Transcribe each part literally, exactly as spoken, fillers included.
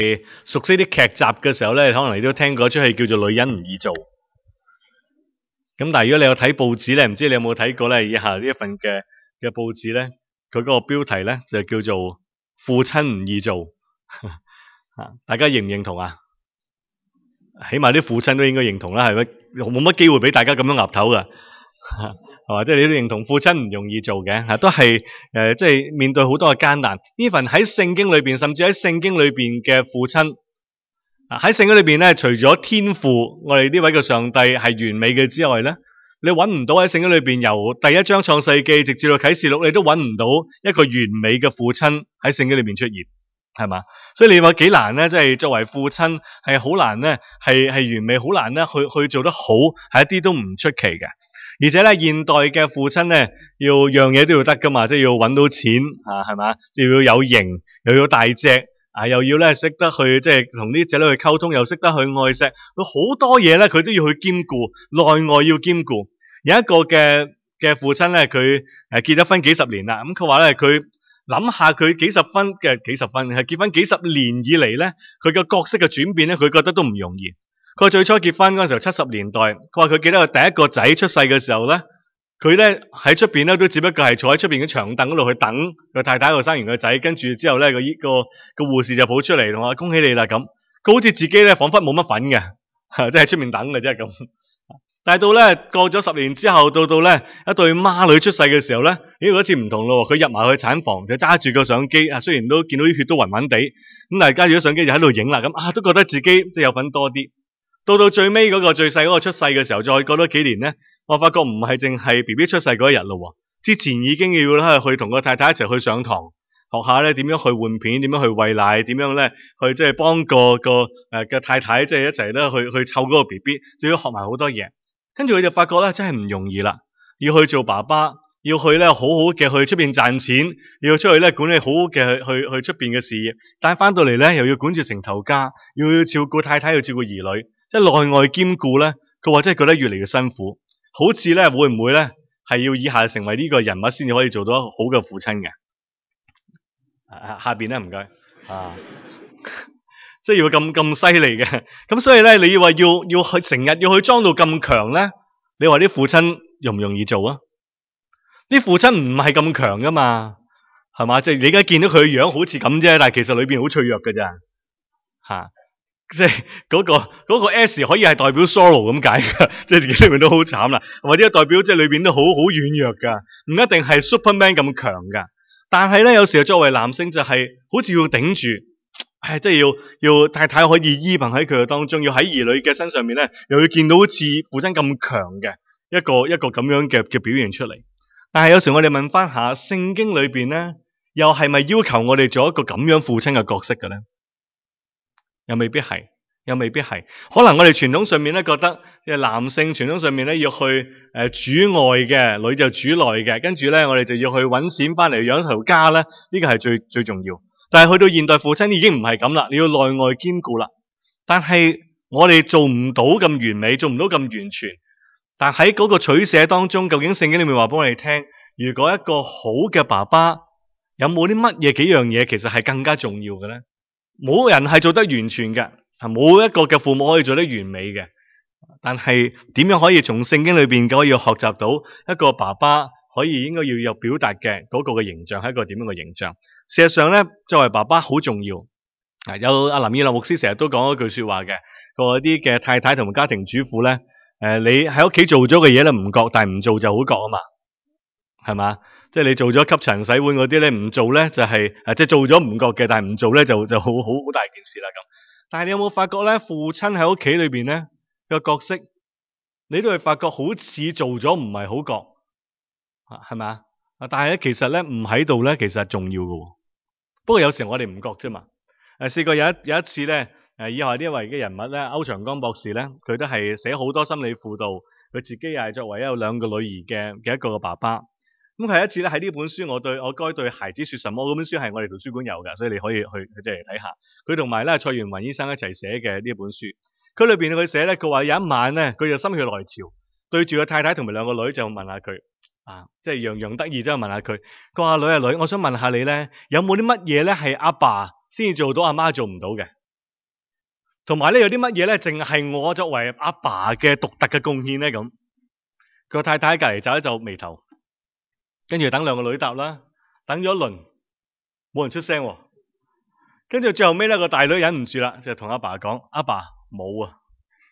熟悉啲劇集嘅時候咧，可能你都聽過一出戲叫做《女人唔易做》。咁但係如果你有睇報紙咧，唔知你有冇睇過咧？以下呢一份嘅嘅報紙咧，佢嗰個標題咧就叫做《父親唔易做》。大家認唔認同啊？起碼啲父親都應該認同啦，係咪？冇乜機會俾大家咁樣岌頭噶。係嘛？即係你都認同父親唔容易做嘅，吓都係誒，即係面對好多嘅艱難。even 喺聖經裏邊，甚至喺聖經裏邊嘅父親，啊喺聖經裏邊咧，除咗天父，我哋呢位嘅上帝係完美嘅之外咧，你搵唔到喺聖經裏邊由第一章創世記直至到啟示錄，你都搵唔到一個完美嘅父親喺聖經裏邊出現，係嘛？所以你話幾難咧？即係作為父親係好難咧，係係完美好難咧，去去做得好，係一啲都唔出奇嘅。而且咧，現代嘅父親咧，要樣嘢都要得噶嘛，即係要搵到錢啊，係嘛？又要有型，又要大隻啊，又要咧識得去即係同啲仔女去溝通，又識得去愛錫，佢好多嘢咧，佢都要去兼顧，內外要兼顧。有一個嘅嘅父親咧，佢誒結咗婚幾十年啦，咁佢話咧，佢諗下佢幾十分嘅幾十分係結婚幾十年以嚟咧，佢嘅角色嘅轉變咧，佢覺得都唔容易。佢最初結婚嗰陣時候七十年代，佢話佢記得佢第一個仔出世嘅時候咧，佢咧喺出邊咧都只不過係坐喺出邊嘅長凳嗰度去等個太太喺度生完個仔，跟住之後咧個醫個個護士就抱出嚟同我恭喜你啦咁，佢好似自己咧彷彿冇乜份嘅，即係出面等嘅啫咁。但係到咧過咗十年之後，到到咧一對孖女出世嘅時候咧，咦嗰次唔同咯，佢入埋去產房就揸住個相機啊，雖然都見到啲血都暈暈地，咁但係揸住咗相機就喺度影啦，咁啊都覺得自己即係有份多啲。到到最尾嗰個最細嗰個出世嘅時候，再過多幾年咧，我發覺唔係淨係 B B 出世嗰一日咯，之前已經要咧去同個太太一齊去上堂，學下咧點樣去換片，點樣去餵奶，點樣咧去即係幫個個誒嘅太太即係一齊咧去去湊嗰個 B B，仲要學埋好多嘢。跟住佢就發覺咧真係唔容易啦，要去做爸爸，要去咧好好嘅去出邊賺錢，要出去咧管理好好嘅去去去出邊嘅事業，但係翻到嚟咧又要管住成頭家，要要照顧太太，要照顧兒女。即係內外兼顧咧，佢話真係覺得越嚟越辛苦，好似咧會唔會咧係要以下成為呢個人物先至可以做到好嘅父親嘅？啊、下邊咧唔該啊，即係要咁咁犀利嘅，咁所以咧你要話要要去成日要去裝到咁強咧，你話啲父親容唔容易做啊？啲父親唔係咁強噶嘛，係嘛？即係你而家見到佢嘅樣好似咁啫，但係其實裏邊好脆弱㗎咋吓。即係嗰個嗰個 S 可以係代表 sorrow 咁解㗎，即係自己裏面都好慘啦，或者代表即係裏邊都好好軟弱㗎，唔一定係 Superman 咁強㗎。但係咧，有時候作為男性就係好似要頂住，係即係要要太太可以依憑喺佢嘅當中，要喺兒女嘅身上面咧，又要見到好似父親咁強嘅一個一個咁樣嘅嘅表現出嚟。但係有時我哋問翻下聖經裏邊咧，又係咪要求我哋做一個咁樣父親嘅角色嘅咧？又未必係，又未必係。可能我哋傳統上面咧覺得，嘅男性傳統上面咧要去誒、呃、主外嘅，女就主內嘅，跟住咧我哋就要去搵錢翻嚟養頭家咧，呢個係最最重要。但係去到現代父親已經唔係咁啦，你要內外兼顧啦。但係我哋做唔到咁完美，做唔到咁完全。但喺嗰個取捨當中，究竟聖經裏面話俾我哋聽，如果一個好嘅爸爸，有冇啲乜嘢幾樣嘢其實係更加重要嘅咧？冇人係做得完全嘅，冇一個嘅父母可以做得完美嘅。但係點樣可以從聖經裏邊可以學習到一個爸爸可以應該要有表達嘅嗰個嘅形象係一個點樣嘅形象？事實上咧，作為爸爸好重要。啊，有阿林以諾牧師成日都講一句說話嘅，嗰啲嘅太太同埋家庭主婦咧，誒、呃，你喺屋企做咗嘅嘢咧唔覺，但係唔做就好覺啊嘛，係嘛？即係你做咗吸塵洗碗嗰啲咧，唔做咧就係、是、誒，即係做咗唔覺嘅，但係唔做咧就就好好好大件事啦咁。但係你有冇發覺咧，父親喺屋企裏邊咧個角色，你都會發覺好似做咗唔係好覺，啊係咪啊？但係咧其實咧唔喺度咧，其實係重要嘅。不過有時我哋唔覺啫嘛。誒，試過有一有一次咧，誒以下呢一位嘅人物咧，歐長江博士咧，佢都係寫好多心理輔導，佢自己又係作為有兩個女兒嘅嘅一個嘅爸爸。咁佢有一次咧喺呢本書，我對我該對孩子說什麼嗰本書係我哋圖書館有㗎，所以你可以去即係睇下。佢同埋咧蔡元雲醫生一齊寫嘅呢本書，佢裏邊佢寫咧，佢話有一晚咧，佢就心血來潮，對住個太太同埋兩個女就問下佢，啊，即係洋洋得意，即係問下佢，佢話女啊女，我想問下你咧，有冇啲乜嘢咧係阿爸先至做到，阿媽做唔到嘅？ 同埋咧有啲乜嘢咧，淨係我作為阿爸嘅獨特嘅貢獻咧咁。佢個太太喺隔離皺一皺眉頭，跟住等兩個女答啦，等咗一輪冇人出聲喎。跟住最後尾咧個大女忍唔住啦，就同阿爸講：阿爸冇啊！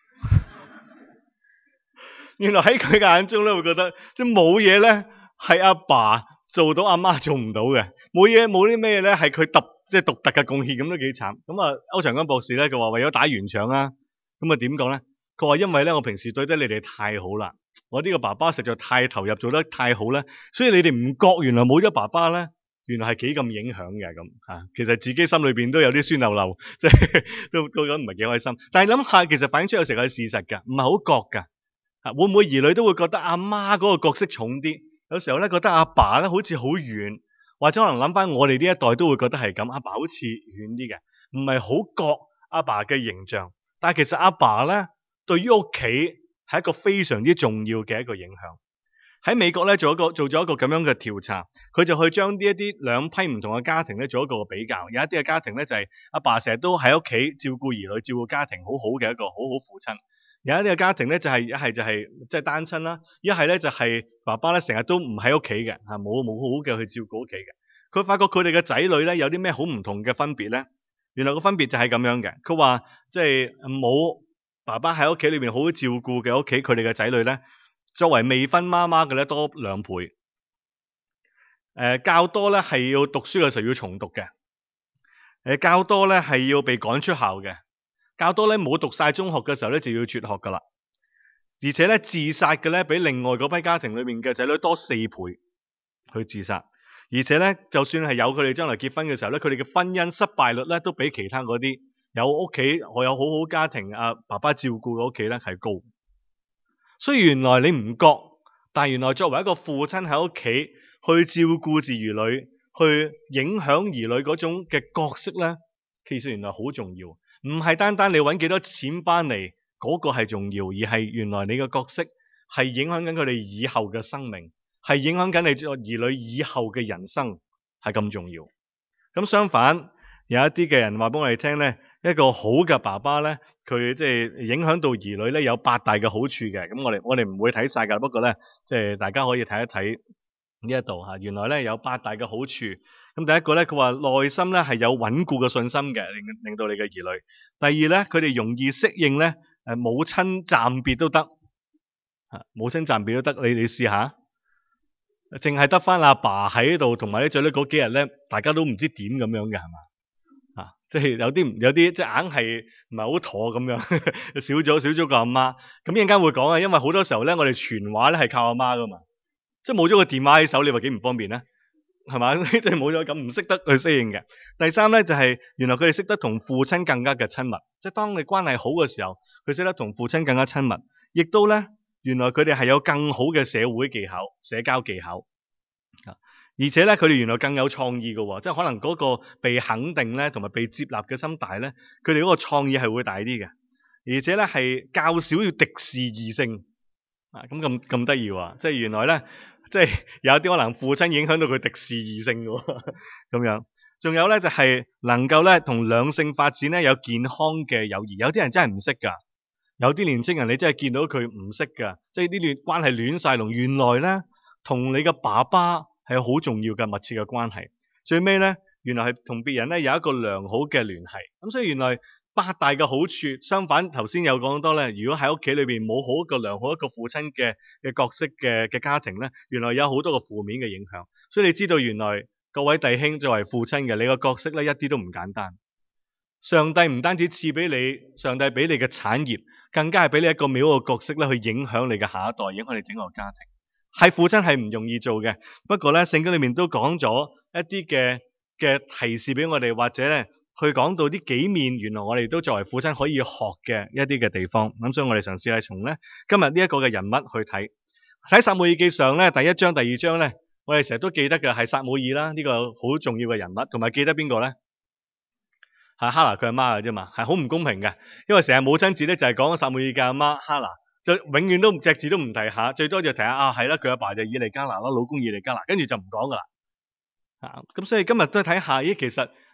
原來喺佢嘅眼中咧，會覺得即係冇嘢咧係阿爸做到阿媽做唔到嘅，冇嘢冇啲咩咧係佢特即係獨特嘅貢獻，咁都幾慘。咁啊，歐長江博士咧，佢話為咗打圓場啊，咁啊點講咧？佢話因為咧我平時對得你哋太好啦，我呢個爸爸實在太投入做得太好咧，所以你哋唔覺原來冇咗爸爸咧，原來係幾咁影響嘅咁嚇。其實自己心裏邊都有啲酸溜溜，即係都都咁唔係幾開心。但係諗下，其實反映出有時候係事實㗎，唔係好覺㗎。啊，會唔會兒女都會覺得阿媽嗰個角色重啲？有時候咧覺得阿爸咧好似好遠，或者可能諗翻我哋呢一代都會覺得係咁，阿爸好似遠啲嘅，唔係好覺阿爸嘅形象。但係其實阿爸咧對於屋企係一個非常之重要嘅一個影響。喺美國咧做一個做咗一個咁樣嘅調查，佢就去將呢一啲兩批唔同嘅家庭咧做一個比較。有一啲嘅家庭咧就係阿爸成日都喺屋企照顧兒女、照顧家庭，好好嘅一個好好父親。有一啲嘅家庭咧就係一係就係即係單親啦，一係咧就係爸爸咧成日都唔喺屋企嘅嚇，冇冇好好嘅去照顧屋企嘅。佢發覺佢哋嘅仔女咧有啲咩好唔同嘅分別咧？原來個分別就係咁樣嘅。佢話即係冇爸爸喺屋企裏邊好好照顧嘅屋企，佢哋嘅仔女咧作為未婚媽媽嘅咧多兩倍。誒、呃、較多咧係要讀書嘅時候要重讀嘅。誒、呃、較多咧係要被趕出校嘅。較多咧冇讀晒中學嘅時候咧就要輟學噶啦，而且咧自殺嘅咧比另外嗰批家庭裏面嘅仔女多四倍去自殺，而且咧就算係有佢哋將來結婚嘅時候咧，佢哋嘅婚姻失敗率咧都比其他嗰啲有屋企我有好好家庭啊爸爸照顧嘅屋企咧係高。所以原來你唔覺，但係原來作為一個父親喺屋企去照顧住兒女，去影響兒女嗰種嘅角色咧，其實原來好重要。唔係單單你揾幾多錢翻嚟嗰個係重要，而係原來你嘅角色係影響緊佢哋以後嘅生命，係影響緊你兒女以後嘅人生係咁重要。咁相反，有一啲嘅人話俾我哋聽咧，一個好嘅爸爸咧，佢即係影響到兒女咧有八大嘅好處嘅。咁我哋我哋唔會睇晒㗎，不過咧即係大家可以睇一睇呢一度嚇。原來咧有八大嘅好處。咁第一個咧，佢話內心咧係有穩固嘅信心嘅，令令到你嘅兒女。第二咧，佢哋容易適應咧，誒母親暫別都得，嚇母親暫別都得。你你試下，淨係得翻阿爸喺度，同埋啲仔女嗰幾日咧，大家都唔知點咁樣嘅係嘛？啊，即係有啲有啲即係硬係唔係好妥咁樣，少咗少咗個阿媽。咁一陣間會講啊，因為好多時候咧，我哋傳話咧係靠阿媽噶嘛，即係冇咗個電話喺手，你話幾唔方便咧？係嘛？即係冇咗咁，唔識得去適應嘅。第三咧就係、是、原來佢哋識得同父親更加嘅親密，即係當你關係好嘅時候，佢識得同父親更加親密，亦都咧原來佢哋係有更好嘅社會技巧、社交技巧，而且咧佢哋原來更有創意嘅，即係可能嗰個被肯定咧同埋被接納嘅心大咧，佢哋嗰個創意係會大啲嘅，而且咧係較少要敵視異性啊，咁咁咁得意喎！即係原來咧。即係有啲可能父親影響到佢敵視異性嘅咁樣，仲有咧就係、是、能夠咧同兩性發展咧有健康嘅友誼。有啲人真係唔識㗎，有啲年青人你真係見到佢唔識㗎，即係啲戀關係亂晒龍。原來咧同你嘅爸爸係好重要嘅密切嘅關係。最尾咧原來係同別人咧有一個良好嘅聯繫。咁所以原來八大嘅好處，相反頭先有講多咧，如果喺屋企裏邊冇好一個良好一個父親嘅嘅角色嘅嘅家庭咧，原來有好多個負面嘅影響。所以你知道原來各位弟兄作為父親嘅，你個角色咧一啲都唔簡單。上帝唔單止賜俾你，上帝俾你嘅產業，更加係俾你一個美好嘅角色咧，去影響你嘅下一代，影響你整個家庭。係父親係唔容易做嘅，不過咧聖經裏面都講咗一啲嘅嘅提示俾我哋，或者咧。去講到啲幾面，原來我哋都作為父親可以學嘅一啲嘅地方。咁所以我哋嘗試係從咧今日呢一個嘅人物去睇，睇撒母耳記上咧第一章、第二章咧，我哋成日都記得嘅係撒母耳啦，呢個好重要嘅人物，同埋記得邊個咧？係哈拿佢阿媽嘅啫嘛，係好唔公平嘅，因為成日母親節咧就係講撒母耳嘅阿媽哈拿，就永遠都隻字都唔提下，最多就提下啊係啦，佢阿爸就以利加拿啦，老公以利加拿，跟住就唔講噶啦。啊，咁所以今日都睇下，咦其實。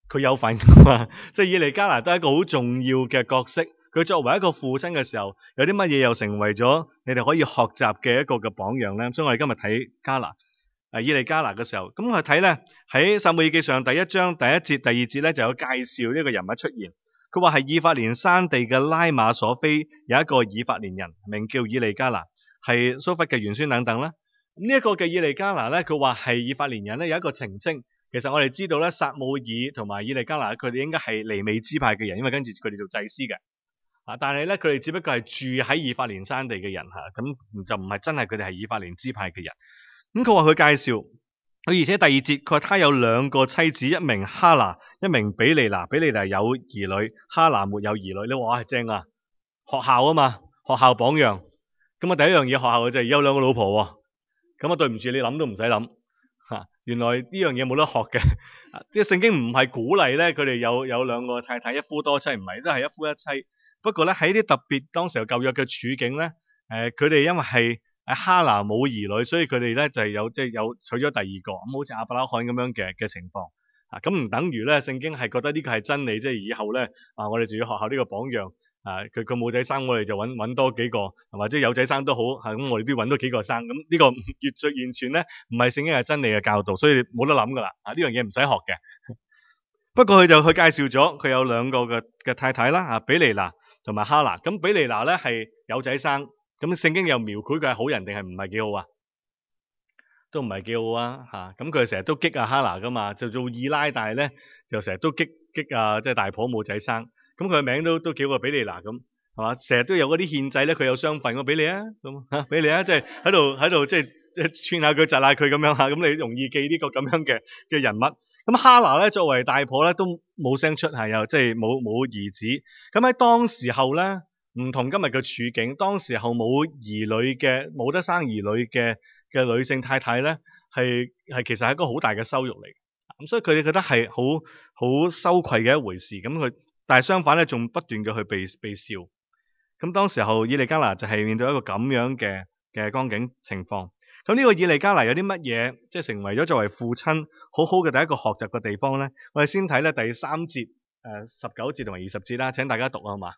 佢有份噶嘛，即係以利加拿都係一個好重要嘅角色。佢作為一個父親嘅時候，有啲乜嘢又成為咗你哋可以學習嘅一個嘅榜樣咧？所以我哋今日睇加拿，誒以利加拿嘅時候，咁我睇咧喺撒母耳記上第一章第一節、第二節咧就有介紹呢個人物出現。佢話係以法蓮山地嘅拉馬索菲有一個以法蓮人，名叫以利加拿，係蘇弗嘅玄孫等等啦。咁呢一個嘅以利加拿咧，佢話係以法蓮人咧有一個澄清。其實我哋知道咧，撒母耳同埋以利加拿佢哋應該係利未支派嘅人，因為跟住佢哋做祭司嘅。啊，但係咧佢哋只不過係住喺以法蓮山地嘅人嚇，咁就唔係真係佢哋係以法蓮支派嘅人。咁佢話佢介紹佢，而且第二節佢話他有兩個妻子，一名哈拿，一名比利拿。比利拿有兒女，哈拿沒有兒女。你話哇正啊，學校啊嘛，學校榜樣。咁啊第一樣嘢學校嘅就係有兩個老婆喎。咁啊對唔住，你諗都唔使諗嚇，原來呢樣嘢冇得學嘅。即係聖經唔係鼓勵咧，佢哋有有兩個太太一夫多妻，唔係都係一夫一妻。不過咧喺啲特別當時候舊約嘅處境咧，誒佢哋因為係誒哈拿冇兒女，所以佢哋咧就係有即係有娶咗第二個，咁好似亞伯拉罕咁樣嘅嘅情況。啊咁唔等於咧聖經係覺得呢個係真理，即係以後咧啊我哋就要學校呢個榜樣。啊！佢佢冇仔生，我哋就揾揾多幾個，或者有仔生都好，係咁我哋都要揾多幾個生。咁呢個越最完全咧，唔係聖經係真理嘅教導，所以冇得諗噶啦。啊呢樣嘢唔使學嘅。不過佢就去介紹咗，佢有兩個嘅嘅太太啦，啊比利拿同埋哈拿。咁比利拿咧係有仔生，咁聖經又描繪佢係好人定係唔係幾好啊？都唔係幾好啊！嚇咁佢成日都激啊哈拿噶嘛，就做二奶，但係咧就成日都激激啊，即係大婆冇仔生。咁佢嘅名都都叫個比利拿咁，係嘛？成日都有嗰啲獻祭咧，佢有雙份，我俾你啊，咁嚇俾你啊，即係喺度喺度即係即係串下佢窒下佢咁樣嚇，咁你容易記呢個咁樣嘅嘅人物。咁哈拿咧作為大婆咧都冇聲出，係又即係冇冇兒子。咁喺當時候咧唔同今日嘅處境，當時候冇兒女嘅冇得生兒女嘅嘅女性太太咧，係係其實係一個好大嘅羞辱嚟。咁所以佢哋覺得係好好羞愧嘅一回事。咁佢。但係相反咧，仲不斷嘅去被被笑。咁當時候以利加拿就係面對一個咁樣嘅嘅光景情況。咁呢個以利加拿有啲乜嘢，即係成為咗作為父親好好嘅第一個學習嘅地方咧？我哋先睇咧第三節、誒十九節同埋二十節啦。請大家讀啊，好嘛？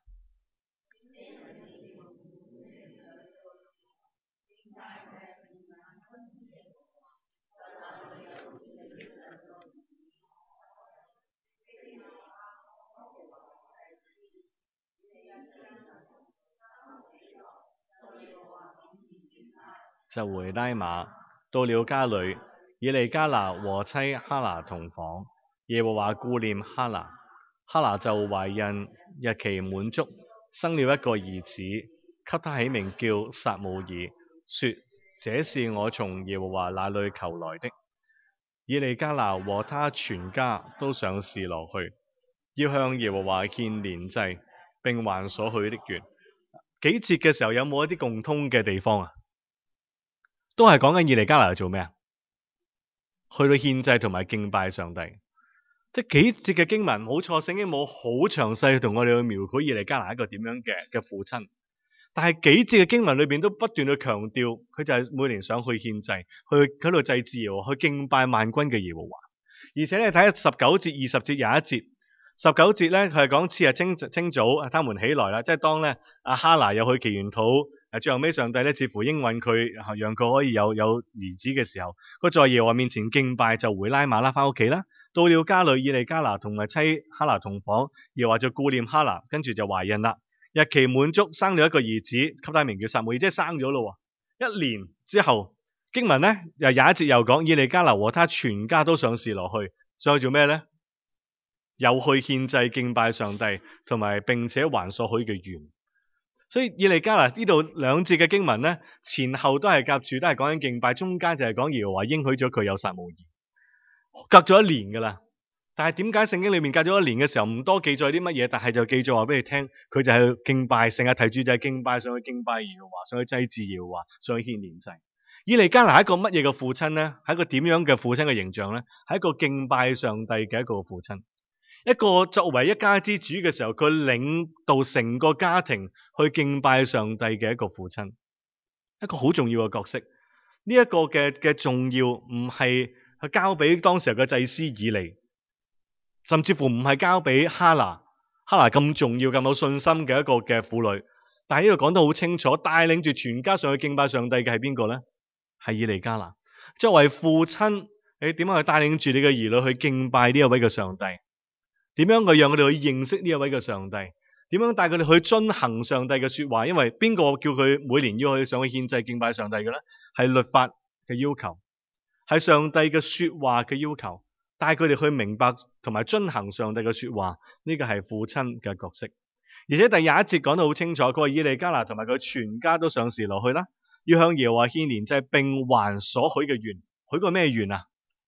就回拉馬，到了家裏，以利加拿和妻哈拿同房。耶和華顧念哈拿，哈拿就懷孕，日期滿足，生了一個兒子，給他起名叫撒母耳，說：這是我從耶和華那裏求來的。以利加拿和他全家都上示羅去，要向耶和華獻年祭，並還所許的願。幾節嘅時候有冇一啲共通嘅地方啊？都係講緊以利加拿做咩啊？去到獻祭同埋敬拜上帝。即係幾節嘅經文，冇錯，聖經冇好詳細同我哋去描繪以利加拿一個點樣嘅嘅父親。但係幾節嘅經文裏邊都不斷去強調，佢就係每年想去獻祭，去喺度祭祀耶和華，去敬拜萬軍嘅耶和華。而且你睇下十九節、二十節、廿一節。十九節咧，佢係講次日清清早，他們起來啦，即係當咧阿哈拿又去祈完禱，誒最後尾上帝咧似乎應允佢，讓佢可以有有兒子嘅時候，佢在耶和華面前敬拜，就回拉馬啦，翻屋企啦。到了家裏，以利加拿同埋妻哈拿同房，耶和華就顧念哈拿，跟住就懷孕啦。日期滿足，生了一個兒子，給他名叫撒母耳，即係生咗咯。一年之後，經文咧又廿一節又講，以利加拿和他全家都上示羅去，上去做咩咧？又去獻祭敬拜上帝，同埋並且還所許嘅願。所以以利加拿呢度兩節嘅經文咧，前後都係夾住，都係講緊敬拜，中間就係講耶和華應許咗佢有撒母耳，隔咗一年噶啦。但係點解聖經裏面隔咗一年嘅時候唔多記載啲乜嘢，但係就記載話俾你聽，佢就係敬拜，成日提住就係敬拜，上去敬拜耶和華，上去祭祀耶和華，上去獻年祭。以利加拿係一個乜嘢嘅父親咧？係一個點樣嘅父親嘅形象咧？係一個敬拜上帝嘅一個父親。一個作為一家之主嘅時候，佢領導成個家庭去敬拜上帝嘅一個父親，一個好重要嘅角色。呢、這、一個嘅嘅重要唔係去交俾當時嘅祭司以利， 甚至乎唔係交俾哈拿，哈拿咁重要、咁有信心嘅一個嘅婦女。但係呢度講得好清楚，帶領住全家上去敬拜上帝嘅係邊個咧？係以利加拿。作為父親，你點樣去帶領住你嘅兒女去敬拜呢一位嘅上帝？點樣去讓佢哋去認識呢一位嘅上帝？點樣帶佢哋去遵行上帝嘅說話？因為邊個叫佢每年要去上去獻祭敬拜上帝嘅咧？係律法嘅要求，係上帝嘅說話嘅要求，帶佢哋去明白同埋遵行上帝嘅說話。呢個係父親嘅角色。而且第廿一節講得好清楚，佢話以利加拿同埋佢全家都上示羅去啦，要向耶和華獻年祭，並還所許嘅願。許個咩願啊？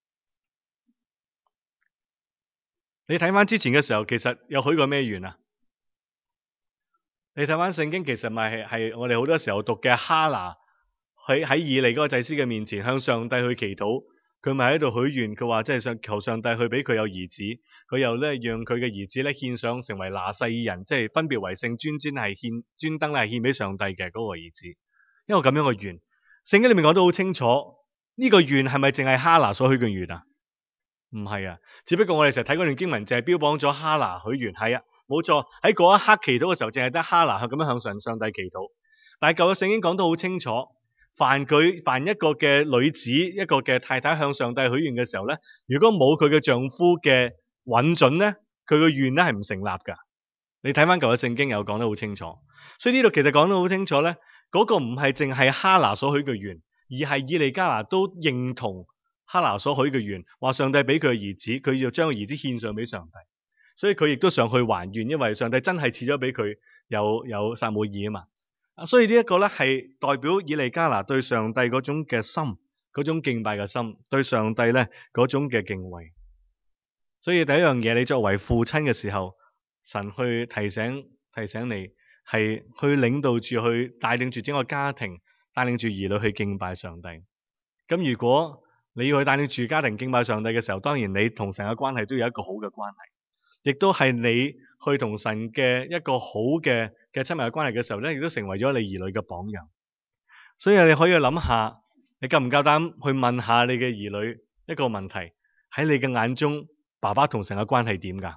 你睇翻之前嘅時候，其實有許過咩願啊？你睇翻聖經，其實咪係係我哋好多時候讀嘅哈拿喺喺以利嗰個祭司嘅面前向上帝去祈禱，佢咪喺度許願，佢話即係想求上帝去俾佢有兒子，佢又咧讓佢嘅兒子咧獻上成為拿細耳人，即係分別為聖，專專係獻專登係獻俾上帝嘅嗰個兒子，一個咁樣嘅願。聖經裏面講得好清楚，呢個願係咪淨係哈拿所許嘅願啊？唔係啊，只不過我哋成日睇嗰段經文，就係標榜咗哈拿許願，係啊，冇錯，喺嗰一刻祈禱嘅時候，淨係得哈拿去咁樣向上上帝祈禱。但係舊約聖經講得好清楚，凡佢凡一個嘅女子，一個嘅太太向上帝許願嘅時候咧，如果冇佢嘅丈夫嘅允准咧，佢嘅願咧係唔成立噶。你睇翻舊約聖經有講得好清楚，所以呢度其實講得好清楚咧，嗰、那個唔係淨係哈拿所許嘅願，而係以利加拿都認同哈拿所許嘅願，話上帝俾佢嘅兒子，佢要將個兒子獻上俾上帝，所以佢亦都上去還願，因為上帝真係賜咗俾佢有有撒母耳啊嘛。所以呢一個咧係代表以利加拿對上帝嗰種嘅心，嗰種敬拜嘅心，對上帝咧嗰種嘅敬畏。所以第一樣嘢，你作為父親嘅時候，神去提醒提醒你，係去領導住去帶領住整個家庭，帶領住兒女去敬拜上帝。咁如果你要去帶領住家庭敬拜上帝嘅時候，當然你同神嘅關係都有一個好嘅關係，亦都係你去同神嘅一個好嘅嘅親密嘅關係嘅時候咧，亦都成為咗你兒女嘅榜樣。所以你可以諗下，你夠唔夠膽去問下你嘅兒女一個問題：喺你嘅眼中，爸爸同神嘅關係點㗎？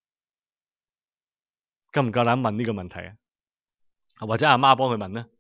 夠唔夠膽問呢個問題啊？或者阿媽幫佢問咧？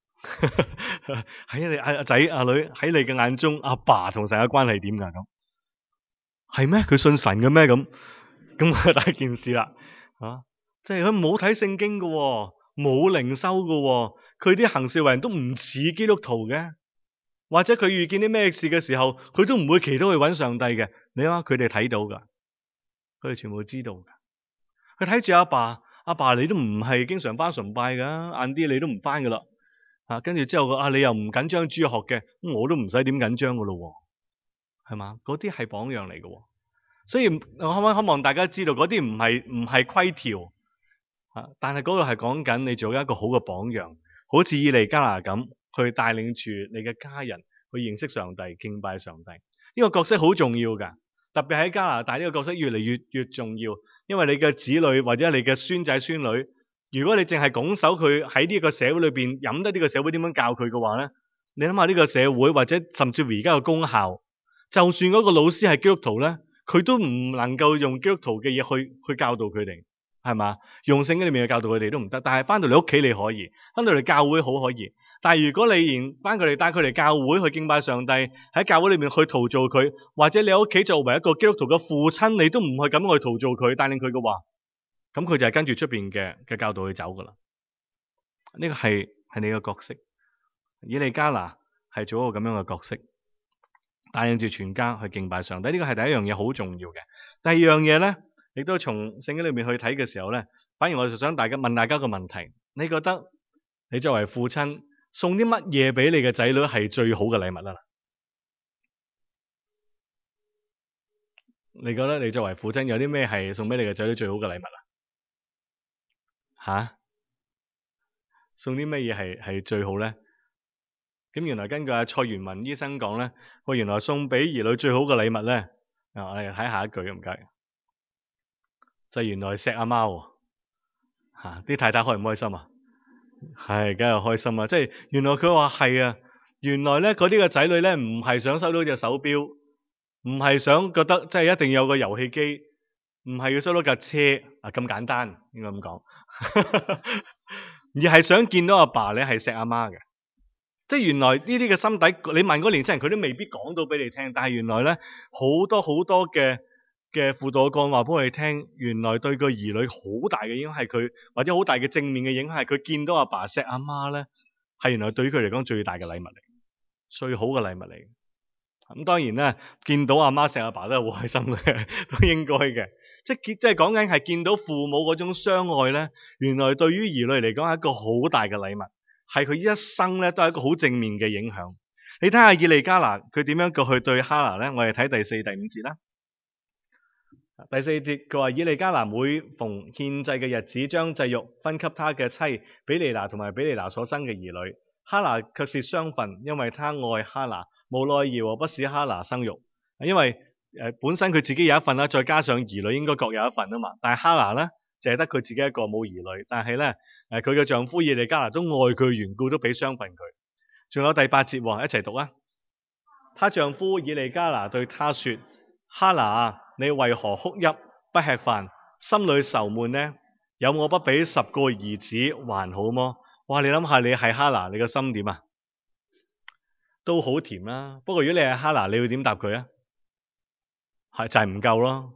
喺你阿仔阿女喺你嘅眼中，阿爸同神嘅關係點㗎？咁係咩？佢信神嘅咩？咁咁啊大件事啦，啊，即係佢冇睇聖經嘅，冇靈修嘅，佢啲行事為人都唔似基督徒嘅，或者佢遇見啲咩事嘅時候，佢都唔會祈禱去揾上帝嘅。你話佢哋睇到噶，佢哋全部知道噶。佢睇住阿爸，阿爸你都唔係經常翻崇拜噶，晏啲你都唔翻噶啦。啊，跟住之後啊，你又唔緊張主學嘅，我都唔使點緊張噶咯，係嘛？嗰啲係榜樣嚟嘅，所以我可唔可以希望大家知道嗰啲唔係唔係規條，啊，但係嗰個係講緊你做一個好嘅榜樣，好似以利加拿咁，去帶領住你嘅家人去認識上帝、敬拜上帝。呢個角色好重要噶，特別喺加拿大呢個角色越嚟越越重要，因為你嘅子女或者你嘅孫仔孫女，如果你淨係拱手佢喺呢個社會裏邊飲得呢個社會點樣教佢嘅話咧，你諗下呢個社會或者甚至乎而家嘅公校，就算嗰個老師係基督徒咧，佢都唔能夠用基督徒嘅嘢去去教導佢哋，係嘛？用聖經裏面嘅教導佢哋都唔得，但係翻到嚟屋企你可以，翻到嚟教會好可以。但係如果你連翻佢哋帶佢哋教會去敬拜上帝，喺教會裏面去陶造佢，或者你喺屋企作為一個基督徒嘅父親，你都唔去咁去陶造佢、帶領佢嘅話，咁佢就係跟住出邊嘅嘅教導去走噶啦。呢個係係你嘅角色，以利加拿係做一個咁樣嘅角色，帶領住全家去敬拜上帝。呢個係第一樣嘢好重要嘅。第二樣嘢咧，亦都從聖經裏面去睇嘅時候咧，反而我就想大家問大家個問題：你覺得你作為父親送啲乜嘢俾你嘅仔女係最好嘅禮物啊？你覺得你作為父親有啲咩係送俾你嘅仔女最好嘅禮物啊？吓？送啲乜嘢係係最好咧？咁原來根據阿蔡元文醫生講咧，我原來送俾兒女最好嘅禮物咧，啊，我哋睇下一句唔該，就原來錫阿媽喎，吓，啲太太開唔開心啊？係，梗係開心啦！即係原來佢話係啊，原來咧嗰啲嘅仔女咧唔係想收到隻手錶，唔係想覺得即係一定有個遊戲機， 唔係要收到架車啊咁簡單，應該咁講，而係想見到阿爸咧係錫阿媽嘅。即係原來呢啲嘅心底，你問嗰個年輕人，佢都未必講到俾你聽。但係原來咧，好多好多嘅嘅輔導個案話俾我哋聽，原來對個兒女好大嘅影響係佢，或者好大嘅正面嘅影響係佢見到阿爸錫阿媽咧，係原來對於佢嚟講最大嘅禮物嚟，最好嘅禮物嚟。咁當然咧，見到阿媽錫阿爸都係好開心嘅，都應該嘅。即係即係講緊係見到父母嗰種相愛咧，原來對於兒女嚟講係一個好大嘅禮物。係佢一生咧，都係一個好正面嘅影響。你睇下以利加拿佢點樣過去對哈拿咧？我哋睇第四、第五節啦。第四節佢話以利加拿每逢獻祭嘅日子，將祭肉分給他嘅妻比利拿同埋比利拿所生嘅兒女。哈拿卻是雙份，因為他愛哈拿，無奈耶和華不使哈拿生育，因為誒、呃、本身佢自己有一份啦，再加上兒女應該各有一份啊嘛。但係哈拿咧，淨係得佢自己一個冇兒女，但係咧，誒佢嘅丈夫以利加拿都愛佢嘅緣故，都俾雙份佢。仲有第八節喎，一齊讀啊！她丈夫以利加拿對她說：哈拿啊，你為何哭泣不吃飯，心裏愁悶呢？有我不俾十個兒子還好麼？哇！你諗下，你係哈拿，你個心點啊？都好甜啦、啊。不過如果你係哈拿，你會點答佢啊？係就係、是、唔夠咯。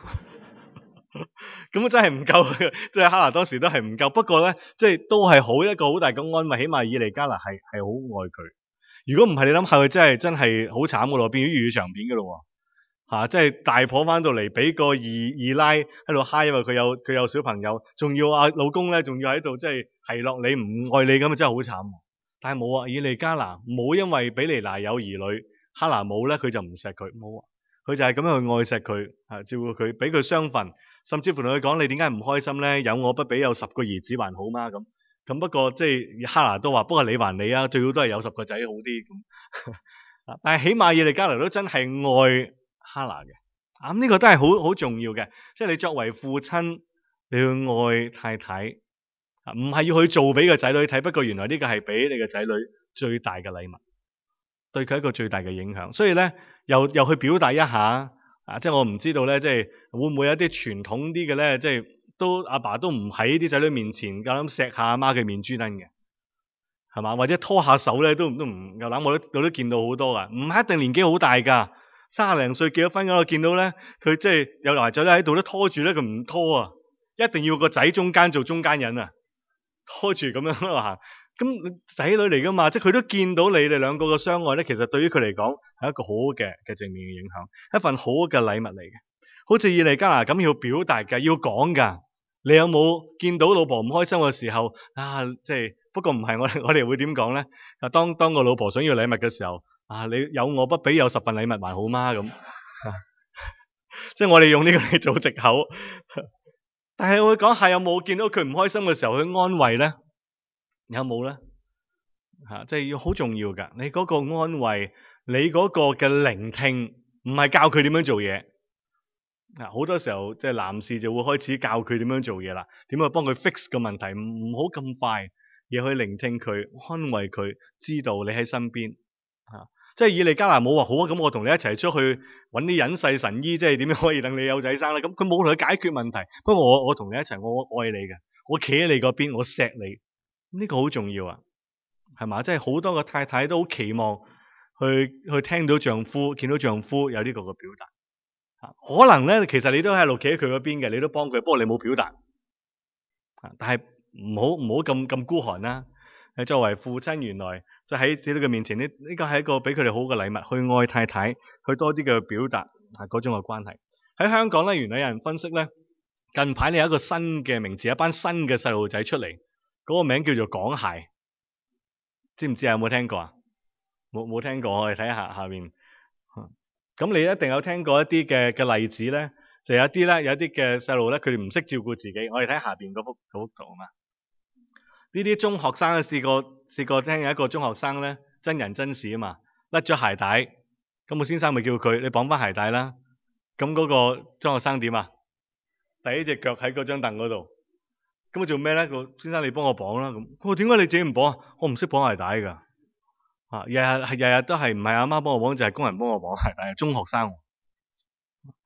咁真係唔夠，即係哈拿當時都係唔夠。不過咧，即係都係好一個好大嘅安慰，起碼以利加拿係係好愛佢。如果唔係，你諗下佢真係真係好慘噶咯，變咗粵語長片噶咯。吓、啊，即係大婆翻到嚟俾個二二奶喺度嗨，因為佢有佢有小朋友，仲要阿老公咧，仲要喺度即係係落你唔愛你咁啊，真係好慘。但係冇啊，以利加拿冇因為比利拿有兒女，哈拿冇咧，佢就唔錫佢，冇啊，佢就係咁樣去愛錫佢，啊照顧佢，俾佢雙份。甚至乎同佢講：你點解唔開心咧？有我不俾有十個兒子還好嗎？咁咁不過即係哈拿都話：不過你還你啊，最好都係有十個仔好啲咁。但係起碼以利加拿都真係愛哈拿嘅。咁、嗯、呢、這個都係好好重要嘅。即係你作為父親，你要愛太太，唔係要去做俾個仔女睇。不過原來呢個係俾你個仔女最大嘅禮物，對佢一個最大嘅影響。所以咧，又又去表達一下。啊！即係我唔知道咧，即係會唔會有啲傳統啲嘅咧，即係都阿爸都唔喺啲仔女面前夠膽錫下阿媽嘅面珠墩嘅，係嘛？或者拖下手咧，都都唔夠膽。我都我都見到好多噶，唔係一定年紀好大噶，三十零歲結咗婚嗰度見到咧，佢即係有埋仔女喺度咧，拖住咧佢唔拖啊，一定要個仔中間做中間人啊，拖住咁樣喺度行。咁仔女嚟噶嘛，即係佢都見到你哋兩個嘅相愛咧，其實對於佢嚟講係一個好嘅嘅正面嘅影響，一份好嘅禮物嚟嘅。好似以利加拿咁要表達嘅，要講噶。你有冇見到老婆唔開心嘅時候啊？即係不過唔係我哋我哋會點講咧？啊，當當個老婆想要禮物嘅時候啊，你有我不俾有十份禮物還好嗎？咁、啊，即係我哋用呢個嚟做藉口。但係我會講下，有冇見到佢唔開心嘅時候去安慰咧？有冇咧？吓、啊，即係要好重要噶。你嗰個安慰，你嗰個嘅聆聽，唔係教佢點樣做嘢。啊，好多時候即係男士就會開始教佢點樣做嘢啦，點樣幫佢 fix 個問題，唔好咁快，而去聆聽佢，安慰佢，知道你喺身邊。吓、啊，即係以利加拿冇話好啊，咁我同你一齊出去揾啲隱世神醫，即係點樣可以等你有仔生咧？咁佢冇同佢解決問題。不過我我同你一齊，我愛你嘅，我企喺你嗰邊，我錫你。呢個好重要啊，係嘛？即係好多個太太都好期望去去聽到丈夫，見到丈夫有呢個嘅表達。可能咧，其實你都喺度企喺佢嗰邊嘅，你都幫佢，不過你冇表達。但係唔好唔好咁咁孤寒啦。誒，作為父親，原來就喺子女嘅面前，呢呢個係一個俾佢哋好嘅禮物，去愛太太，去多啲嘅表達啊嗰種嘅關係。喺香港咧，原來有人分析咧，近排你有一個新嘅名字，一班新嘅細路仔出嚟。嗰個名叫做港孩，知唔知啊？有冇聽過啊？冇冇聽過？我哋睇下下面。咁你一定有聽過一啲嘅嘅例子咧，就有一啲咧，有一啲嘅細路咧，佢哋唔識照顧自己。我哋睇下邊嗰幅嗰幅圖啊嘛。呢啲中學生咧，試過試過聽有一個中學生咧，真人真事啊嘛，甩咗鞋帶，咁個先生咪叫佢你綁翻鞋帶啦。咁嗰個中學生點啊？第一隻腳喺嗰張凳嗰度。咁我做咩咧？個先生你幫我綁啦。咁我點解你自己唔綁啊？我唔識綁鞋帶噶。啊，日日日日都係唔係阿媽幫我綁，就係工人幫我綁鞋帶。中學生。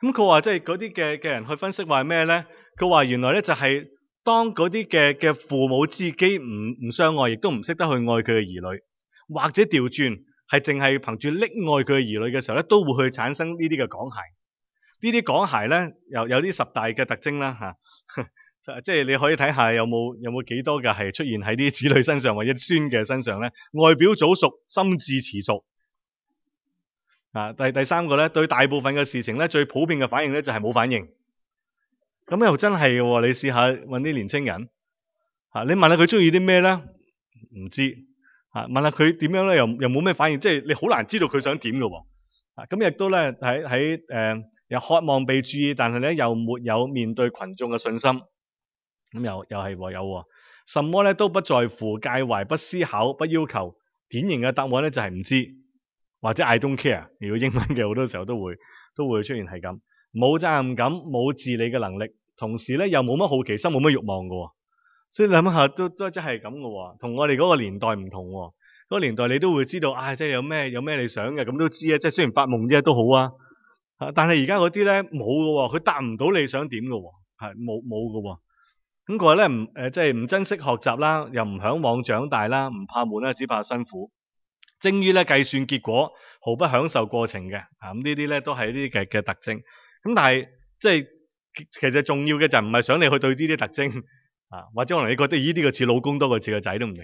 咁佢話即係嗰啲嘅嘅人去分析話咩咧？佢話原來咧就係當嗰啲嘅嘅父母自己唔唔相愛，亦都唔識得去愛佢嘅兒女，或者調轉係淨係憑住溺愛佢嘅兒女嘅時候咧，都會去產生呢啲嘅港孩。呢啲港孩咧，有有啲十大嘅特徵啦嚇，即係你可以睇下有冇有冇幾多嘅係出現喺啲子女身上或者孫嘅身上咧。外表早熟，心智遲熟。啊，第第三個咧，對大部分嘅事情咧，最普遍嘅反應咧就係冇反應。咁又真係嘅喎，你試下問啲年青人，啊，你問下佢中意啲咩咧？唔知。啊，問下佢點樣咧，又又冇咩反應，即係你好難知道佢想點嘅喎。啊，咁亦都咧喺喺誒又渴望被注意，但係咧又沒有面對群眾嘅信心。咁又又係喎，有喎。什麼咧都不在乎，介懷，不思考，不要求。典型嘅答案咧就係唔知。或者 I don't care， 如果英文嘅好多時候都會都會出現係咁，冇責任感，冇自理嘅能力，同時咧又冇乜好奇心，冇乜慾望嘅喎，所以你諗下都都真係咁嘅喎，同我哋嗰個年代唔同喎，嗰、嗰個年代你都會知道，唉、哎，即係有咩有咩你想嘅，咁都知啊，即係雖然發夢啫都好啊，但係而家嗰啲咧冇嘅喎，佢答唔到你想點嘅喎，係冇冇嘅喎，咁佢話咧唔誒即係唔珍惜學習啦，又唔嚮往長大啦，唔怕悶啦，只怕辛苦。精於咧計算結果，毫不享受過程嘅，啊咁呢啲咧都係呢啲嘅嘅特徵。咁但係即係其實重要嘅就唔係想你去對呢啲特徵，啊或者可能你覺得咦呢個似老公多過似個仔都唔定。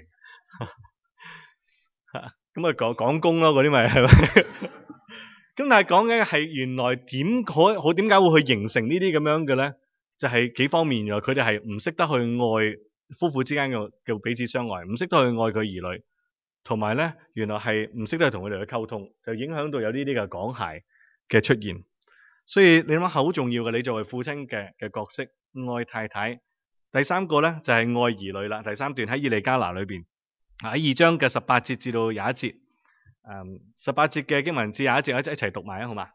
咁啊講講工咯，嗰啲咪係咪？咁但係講緊係原來點可好點解會去形成呢啲咁樣嘅咧？就係、是、幾方面㗎，佢哋係唔識得去愛夫婦之間嘅叫彼此相愛，唔識得去愛佢兒女。同埋咧，原來係唔識得同佢哋去溝通，就影響到有呢啲嘅港孩嘅出現。所以你諗下好重要嘅，你作為父親嘅嘅角色，愛太太。第三個咧就係、是、愛兒女啦。第三段喺以利加拿裏邊，喺二章嘅十八節至到廿一節，誒十八節嘅經文至廿一節一一齊讀埋啊，好嘛？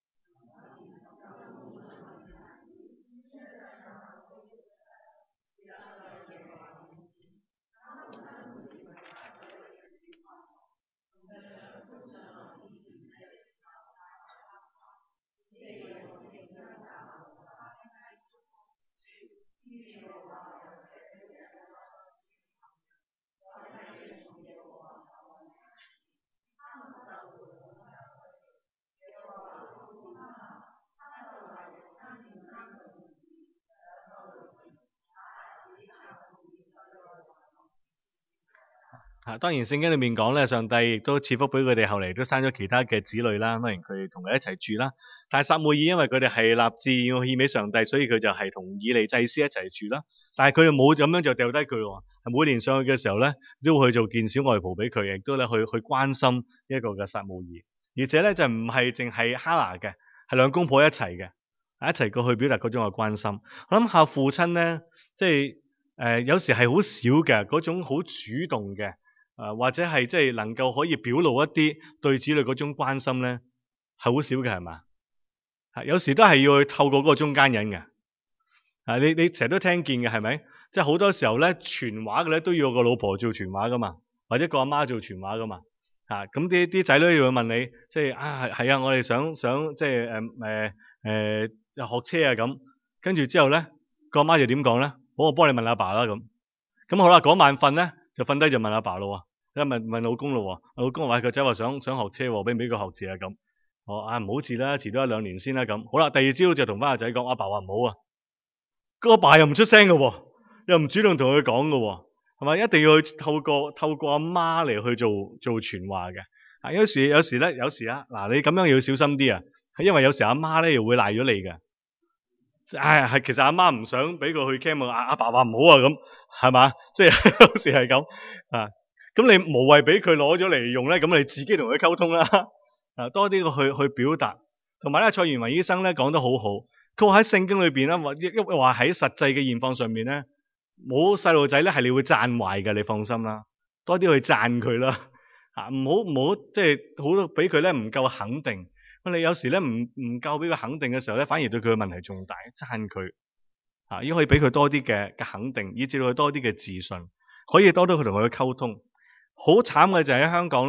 啊，當然聖經裏面講咧，上帝亦都賜福俾佢哋，後嚟都生咗其他嘅子女啦。當然佢哋同佢一齊住啦。但係撒母耳因為佢哋係立志要獻俾上帝，所以佢就係同以利祭司一齊住啦。但係佢哋冇咁樣就掉低佢喎。每年上去嘅時候咧，都會去做件小外袍俾佢，亦都咧去去關心一個嘅撒母耳。而且咧就唔係淨係哈拿嘅，係兩公婆一齊嘅，一齊過去表達嗰種嘅關心。我諗下父親咧，即係誒、呃、有時係好少嘅嗰種好主動嘅。啊，或者係即係能夠可以表露一啲對子女嗰種關心咧，係好少嘅，係嘛？係有時都係要去透過嗰個中間人嘅。啊，你你成日都聽見嘅係咪？即係好多時候咧，傳話嘅咧都要個老婆做傳話噶嘛，或者個阿媽做傳話噶嘛。啊，咁啲啲仔女要問你，即係啊係係啊，我哋想想即係誒誒誒學車啊咁，跟住之後咧個阿媽就點講咧？好，我幫你問阿爸啦咁。咁好啦，嗰晚瞓咧就瞓低就問阿爸咯。一問問老公咯，老公話個仔話想想學車，俾唔俾佢學字啊咁？我啊唔好遲啦，遲多一兩年先啦咁。好啦，第二朝就同翻阿仔講，阿爸話唔好啊，個阿爸又唔出聲嘅，又唔主動同佢講嘅，係咪？一定要去透過透過阿媽嚟去做做傳話嘅。啊，有時有時咧，有時啊，嗱你咁樣要小心啲啊，因為有時阿媽咧又會賴咗你嘅。唉，係其實阿媽唔想俾佢去 camp 啊，阿爸話唔好啊咁，係嘛？即係有時係咁啊。咁你無謂俾佢攞咗嚟用咧，咁你自己同佢溝通啦，啊多啲去去表達，同埋咧蔡元雲醫生咧講得好好，佢話喺聖經裏邊咧，或一話喺實際嘅現況上面咧，冇細路仔咧係你會讚壞嘅，你放心啦，多啲去讚佢啦，啊唔好唔好即係好俾佢咧唔夠肯定，你有時咧唔唔夠俾佢肯定嘅時候咧，反而對佢嘅問題仲大，讚佢，啊要可以俾佢多啲嘅嘅肯定，以至到佢多啲嘅自信，可以多啲去同佢溝通。好慘嘅就係喺香港咧，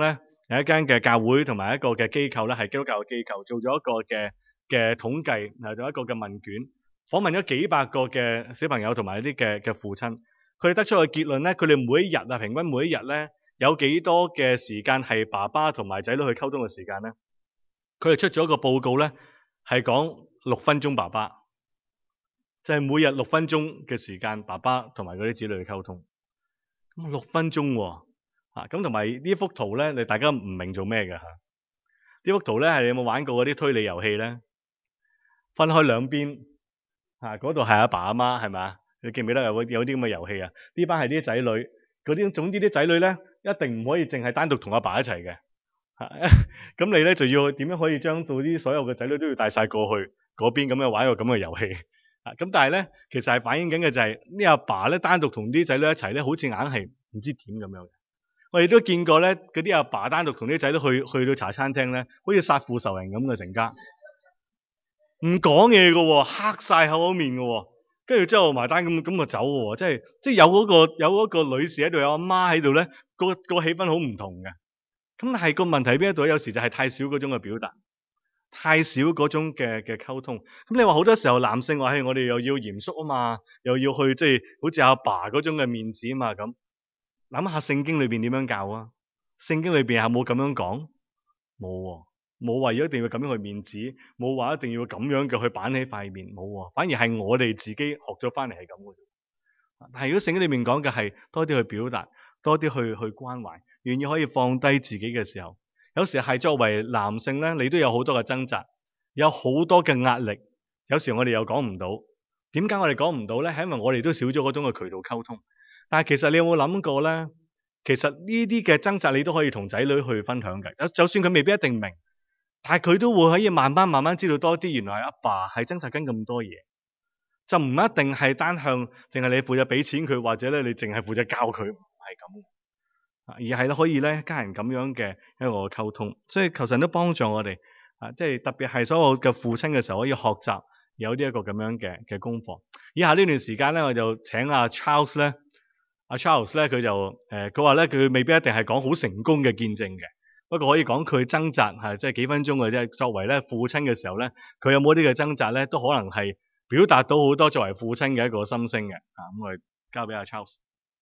有一間嘅教會同埋一個嘅機構咧，係基督教嘅機構，做咗一個嘅嘅統計，係做一個嘅問卷，訪問咗幾百個嘅小朋友同埋一啲嘅嘅父親，佢哋得出個結論咧，佢哋每一日啊，平均每一日咧，有幾多嘅時間係爸爸同埋仔女去溝通嘅時間咧？佢哋出咗一個報告咧，係講六分鐘爸爸，就係每日六分鐘嘅時間，爸爸同埋嗰啲子女去溝通。咁六分鐘喎，啊咁同埋呢幅圖咧，你大家唔明做咩嘅嚇？呢幅圖咧係你有冇玩過嗰啲推理遊戲咧？分開兩邊，嚇嗰度係阿爸阿媽係咪啊？你記唔記得有有啲咁嘅遊戲啊？呢班係啲仔女，嗰啲總之啲仔女咧一定唔可以淨係單獨同阿爸一齊嘅。咁你咧就要點樣可以將到啲所有嘅仔女都要帶晒過去嗰邊咁樣玩一個咁嘅遊戲啊？咁但係咧，其實係反映緊嘅就係呢阿爸咧單獨同啲仔女一齊咧，好似硬係唔知點咁樣嘅。我哋都見過咧，嗰啲阿爸單獨同啲仔女去去到茶餐廳咧，好似殺父仇人咁嘅成家，唔講嘢嘅喎，黑晒口口面嘅喎，跟住之後埋單咁咁就走嘅喎，即係即係有嗰個有嗰個女士喺度，有阿媽喺度咧，個個氣氛好唔同嘅。咁但係個問題邊一度？有時就係太少嗰種嘅表達，太少嗰種嘅嘅溝通。咁你話好多時候男性話係我哋又要嚴肅啊嘛，又要去即係好似阿爸嗰種嘅面子啊嘛咁。諗下聖經裏邊點樣教啊？聖經裏邊有冇咁樣講？冇喎，冇話一定要咁樣去面子，冇話一定要咁樣嘅去板起塊面，冇喎。反而係我哋自己學咗翻嚟係咁嘅啫。但係如果聖經裏面講嘅係多啲去表達，多啲去去關懷，願意可以放低自己嘅時候，有時係作為男性咧，你都有好多嘅掙扎，有好多嘅壓力。有時我哋又講唔到，點解我哋講唔到咧？係因為我哋都少咗嗰種嘅渠道溝通。但係其實你有冇諗過咧？其實呢啲嘅掙扎你都可以同仔女去分享嘅。就算佢未必一定明，但係佢都會可以慢慢慢慢知道多啲。原來阿爸係掙扎緊咁多嘢，就唔一定係單向，淨係你負責俾錢佢，或者咧你淨係負責教佢，唔係咁。而係咧可以咧家人咁樣嘅一個溝通。所以求神都幫助我哋啊，即係特別係所有嘅父親嘅時候，可以學習有呢一個咁樣嘅嘅功課。以下呢段時間咧，我就請阿 Charles 咧。阿 Charles 咧，佢就誒，佢話咧，佢未必一定係講好成功嘅見證嘅，不過可以講佢掙扎係即係幾分鐘嘅啫。作為咧父親嘅時候咧，佢有冇啲嘅掙扎咧，都可能係表達到好多作為父親嘅一個心聲嘅。啊，咁我哋交俾阿 Charles。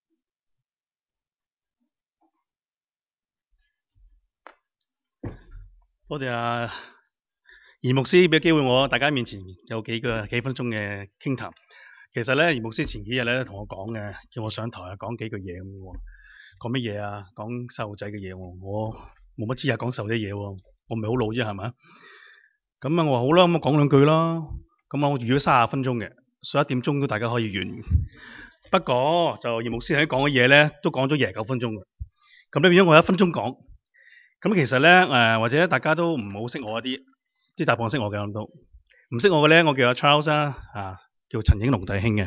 多謝阿嚴牧師俾機會我，大家面前有幾個幾分鐘嘅傾談。其實咧，嚴牧師前幾日咧同我講嘅，叫我上台啊講幾句嘢咁喎。講乜嘢啊？講細路仔嘅嘢喎。我冇乜資格講細路仔嘢喎。我唔係好老啫，係咪？咁啊，我話好啦，咁我講兩句啦。咁我預咗三十分鐘嘅，十一點鐘都大家可以完。不過就嚴牧師喺講嘅嘢咧，都講咗廿九分鐘嘅。咁你變咗我一分鐘講。咁其實咧，誒、呃、或者大家都唔好識我一啲，即係大部分識我嘅咁都唔識我嘅咧，我叫阿 Charles 啊。啊叫陳英龍弟兄嘅，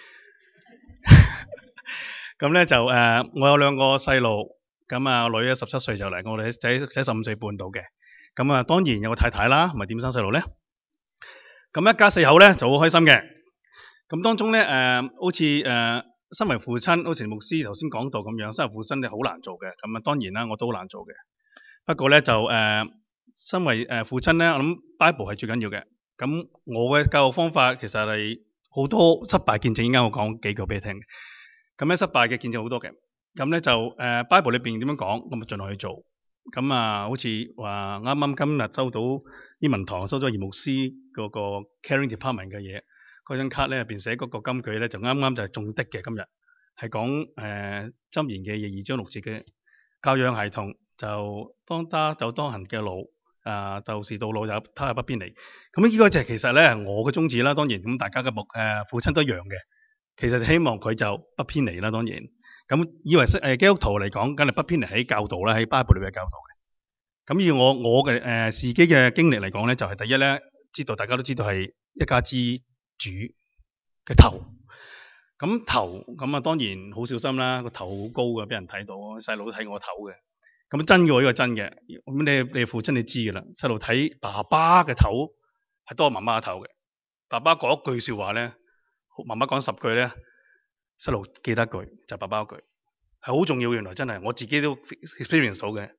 咁咧就誒、呃，我有兩個細路，咁啊，女咧十七歲就嚟，我哋仔仔十五歲半到嘅，咁啊，當然有個太太啦，咪點生細路咧？咁一家四口咧就好開心嘅，咁當中咧誒、呃，好似誒、呃，身為父親，好似牧師頭先講到咁樣，身為父親咧好難做嘅，咁啊，當然啦，我都好難做嘅，不過咧就誒、呃，身為誒父親咧，我諗 Bible 係最緊要嘅，咁我嘅教育方法其實係。好多失敗見證，依家我講幾個俾你聽。咁咧失敗嘅見證好多嘅。咁咧就誒、呃、Bible 裏邊點樣講，咁咪盡量去做。咁啊，好似話啱啱今日收到英文堂收咗嚴牧師嗰個 Caring Department 嘅嘢，嗰張卡咧入邊寫嗰個金句咧就啱啱就係中的嘅。今日係講誒箴言嘅廿二章六節嘅教養孩童就當他走當行嘅路。啊，就是道路有他也不偏離。咁呢個就係其實咧我嘅宗旨啦。當然咁大家嘅目誒父親都一樣嘅。其實希望佢就不偏離啦。當然咁以為誒基督徒嚟講，梗係不偏離喺教導啦，喺 Bible 裏邊嘅教導嘅。咁以我我嘅誒、呃、自己嘅經歷嚟講咧，就係、是、第一咧，知道大家都知道係一家之主嘅頭。咁頭咁啊，當然好小心啦，個頭好高嘅，俾人睇到，細佬都睇我頭嘅。咁真嘅喎，呢個真嘅。咁你你父親你知噶啦，細路睇爸爸嘅頭係多過媽媽嘅頭嘅。爸爸講一句說話咧，媽媽講十句咧，細路記得一句就係、爸爸一句，係好重要。原來真係我自己都 experience 到嘅。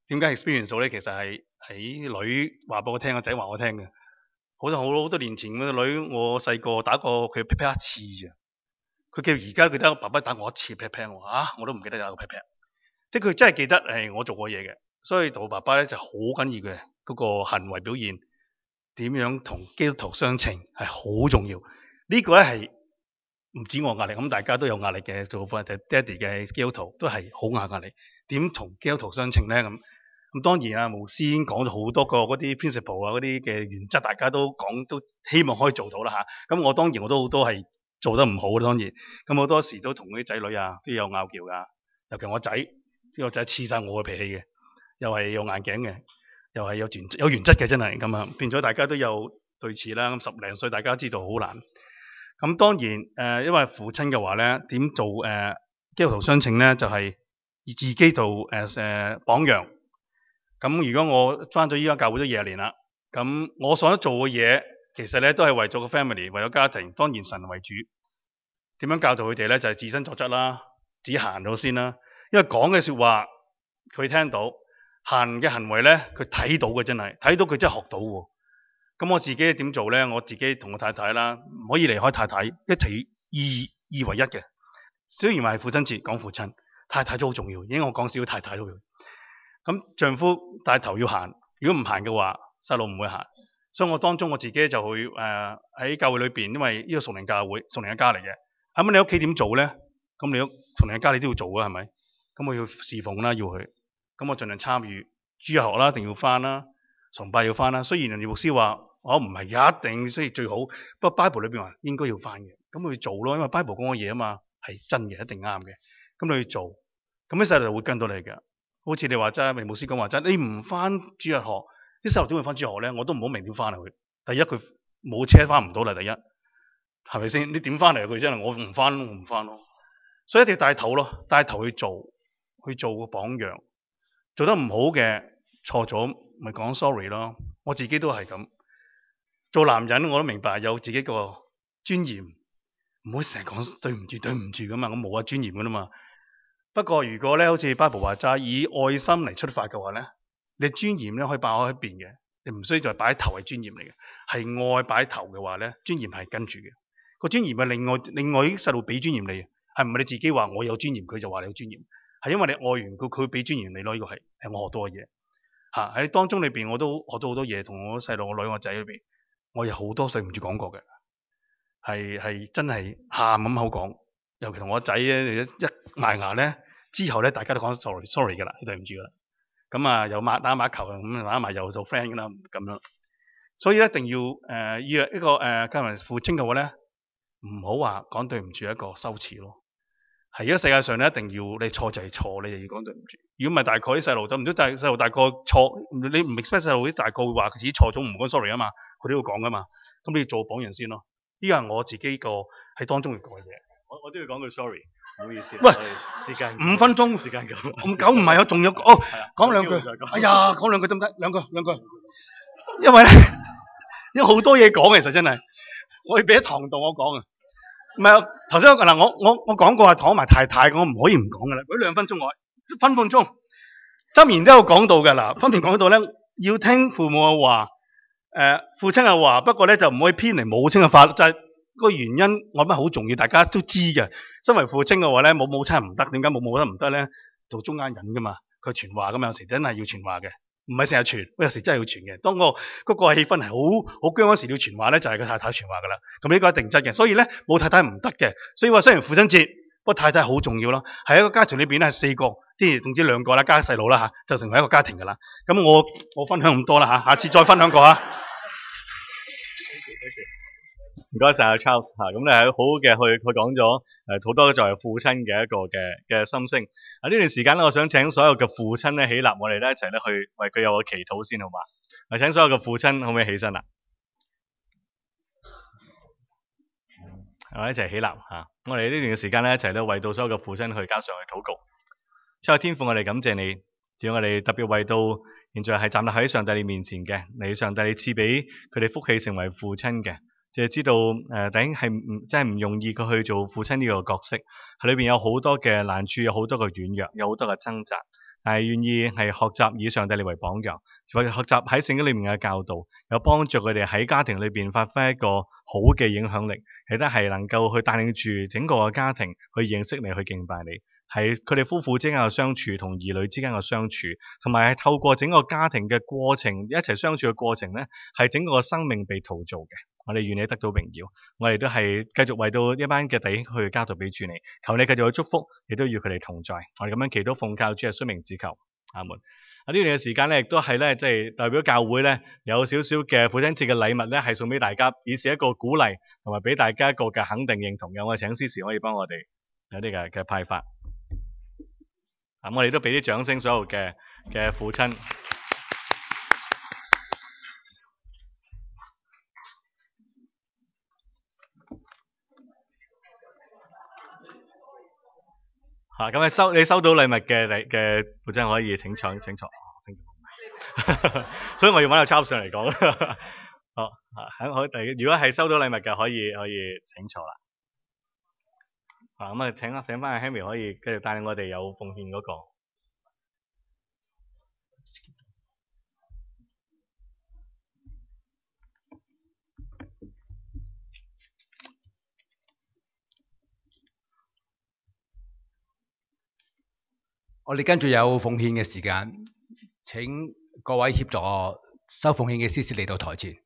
點解 experience 到咧？其實係喺女話俾我聽，個仔話我聽嘅。好多好好多年前個女，我細個打過佢 pat pat 一次咋。佢叫而家記得爸爸打我一次 pat pat，我話啊我都唔記得有個 pat pat。即係佢真係記得係我做過嘢嘅，所以做爸爸咧就好緊要嘅嗰個行為表現，點樣同基督徒相稱係好重要。呢個咧係唔止我壓力，咁大家都有壓力嘅做法，就爹哋嘅基督徒都係好壓壓力。點同基督徒相稱咧？咁咁當然啊，牧師已經講咗好多個嗰啲 principle 啊，嗰啲嘅原則，大家都講都希望可以做到啦嚇。咁我當然我都好多係做得唔好啦，當然。咁好多時都同啲仔女啊都有拗撬噶，尤其我仔，呢個仔黐晒我嘅脾氣嘅，又係有眼鏡嘅，又係有原有原則嘅，真係咁啊，變咗大家都有對峙啦。咁十零歲大家知道好難。咁當然誒、呃，因為父親嘅話咧，點做誒、呃、基督徒相稱咧，就係、是、以自己做誒誒、呃、榜樣。咁如果我返咗依家教會都廿年啦，咁我所做嘅嘢其實咧都係為咗個 family， 為咗家庭，當然神為主。點樣教導佢哋咧？就係、是、自身作則啦，自己行咗先啦。因為講嘅説話佢聽到，行嘅行為咧佢睇到嘅，真係睇到佢真係學到喎。咁我自己點做咧？我自己同我太太啦，唔可以離開太太，一齊二二為一嘅。雖然話係父親節講父親，太太都好重要，因為我講少太太都要。咁丈夫帶頭要行，如果唔行嘅話，細路唔會行。所以我當中我自己就會誒喺、呃、教會裏邊，因為呢個屬靈教會、屬靈嘅家嚟嘅。咁你屋企點做咧？咁你屋屬靈嘅家你都要做啊，係咪？咁我要侍奉啦，要去。咁我盡量參與。主日學啦，一定要翻啦。崇拜要翻啦。雖然人哋牧師話我唔係一定，所以最好。不過 Bible 裏邊話應該要翻嘅，咁去做咯。因為 Bible 講嘅嘢啊嘛，係真嘅，一定啱嘅。咁你去做，咁啲細路就會跟到你嘅。好似你話齋，明牧師講話齋，你唔翻主日學，啲細路點會翻主日學咧？我都唔好明點翻嚟佢。第一佢冇車翻唔到啦，第一係咪先？你點翻嚟佢真係我唔翻，我唔翻咯。所以一定要帶頭咯，帶頭去做，去做個榜樣。做得唔好嘅，錯咗咪講 sorry 咯。我自己都係咁。做男人我都明白有自己個尊嚴，唔好成日講對唔住對唔住噶嘛，我冇啊尊嚴噶啦嘛。不過如果咧好似 Bible 話齋以愛心嚟出發嘅話咧，你尊嚴咧可以擺喺一邊嘅，你唔需要再擺喺頭係尊嚴嚟嘅，係愛擺喺頭嘅話咧，尊嚴係跟住嘅。個尊嚴係另外另外啲細路俾尊嚴你，係唔係你自己話我有尊嚴，佢就話你有尊嚴？係因為你愛完佢，佢俾尊嚴你咯。呢、這個係係我學到嘅嘢嚇。喺當中裏邊我都學到好多嘢，同我細路、我女、我仔裏邊，我有好多對唔住講過嘅，係係真係喊咁口講。尤其同我仔咧，一埋牙咧之後咧，大家都講 sorry sorry 嘅啦，對唔住啦。咁啊又抹打抹球咁打埋又做 friend 噶啦咁樣。所以一定要誒要一個誒家人父親嘅話咧，唔好話講對唔住一個羞恥咯。係而家世界上咧，一定要你錯就係錯，你就要講對唔住。如果唔係，大概啲細路就唔知大細路大個錯，你唔 expect 細路啲大個會話佢自己錯咗唔講 sorry 啊嘛，佢都要講噶嘛。咁你要做榜樣先咯。呢個係我自己個喺當中要講嘅嘢。 我我都要講句 sorry，唔好意思。 喂， 時間五分鐘時間夠， 咁久唔係我仲有哦，講兩句。哎呀，講兩句得唔得？兩句兩句。因為咧，因為好多嘢講，其實真係我要俾一堂度我講啊。唔係啊，頭先嗱，我我我講過係講埋太太，我唔可以唔講噶啦。嗰兩分鐘我分半鐘，箴言都有講到嘅啦。分別講到咧，要聽父母嘅話，誒、呃、父親嘅話，不過咧就唔可以偏離母親嘅法律。就係、是、個原因，我覺得好重要，大家都知嘅。身為父親嘅話咧，冇母親唔得，點解冇母親唔得咧？做中間人噶嘛，佢傳話噶嘛，有時真係要傳話嘅。唔係成日傳，有時真係要傳嘅。當、嗰個嗰、嗰個氣氛係好好僵嗰時，你要傳話咧，就係、是、個太太傳話噶啦。咁呢個一定真嘅。所以咧，冇太太唔得嘅。所以話雖然父親節，不過太太好重要啦。喺一個家庭裏邊咧，係四個，即係總之兩個啦，加細佬啦嚇，就成為一個家庭噶啦。咁我我分享咁多啦嚇，下次再分享過嚇。 唔該晒阿 Charles 嚇，咁你係好好嘅去佢講咗誒好多作為父親嘅一個嘅嘅心聲。啊呢段時間咧，我想請所有嘅父親咧起立，我哋咧一齊咧去為佢有個祈禱先，好嘛？啊請所有嘅父親可唔可以起身啊？我哋一齊起立嚇，我哋呢段嘅時間咧一齊咧為到所有嘅父親去交上去禱告。親愛天父，我哋感謝你，只要我哋特別為到現在係站立喺上帝你面前嘅，你上帝你賜俾佢哋福氣成為父親嘅。就係知道誒弟兄係唔真係唔容易佢去做父親呢個角色，喺裏邊有好多嘅難處，有好多嘅軟弱，有好多嘅掙扎。 但係願意係學習以上帝你為榜樣，或者學習喺聖經裏面嘅教導，有幫助佢哋喺家庭裏邊發揮一個好嘅影響力，亦都係能夠去帶領住整個嘅家庭去認識你，去敬拜你，係佢哋夫婦之間嘅相處同兒女之間嘅相處，同埋係透過整個家庭嘅過程一齊相處嘅過程咧，係整個生命被陶造嘅。我哋願你得到榮耀，我哋都係繼續為到一班嘅弟兄去交託俾主你，求你繼續去祝福，亦都與佢哋同在。我哋咁樣祈禱奉靠主耶穌名字求，阿門。啊，呢段嘅時間咧，亦都係咧，即係代表教會咧有少少嘅父親節嘅禮物咧，係送俾大家，以示一個鼓勵，同埋俾大家一個嘅肯定認同嘅。我哋請司事可以幫我哋有啲嘅嘅派發。咁我哋都俾啲掌聲，所有嘅嘅父親。嚇，咁你收你收到禮物嘅你嘅父親可以請坐請坐，所以我要揾阿 Charles 上嚟講。好，喺好第，如果係收到禮物嘅，可以可以請坐啦。啊，咁啊請啊請翻阿 Henry 可以繼續帶領我哋有奉獻嗰個。 我哋跟住有奉獻嘅時間，請各位協助收奉獻嘅司事嚟到台前。